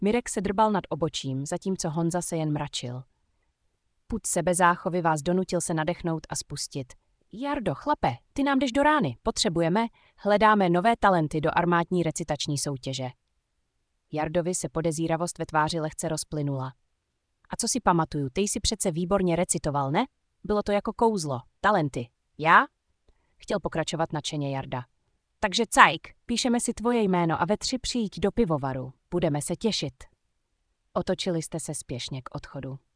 Mirek se drbal nad obočím, zatímco Honza se jen mračil. Pud sebezáchovy vás donutil se nadechnout a spustit. Jardo, chlape, ty nám jdeš do rány, potřebujeme, hledáme nové talenty do armádní recitační soutěže. Jardovi se podezíravost ve tváři lehce rozplynula. A co si pamatuju, ty jsi přece výborně recitoval, ne? Bylo to jako kouzlo, talenty. Já? Chtěl pokračovat nadšeně Jarda. Takže cajk, píšeme si tvoje jméno a ve 3 přijď do pivovaru. Budeme se těšit. Otočili jste se spěšně k odchodu.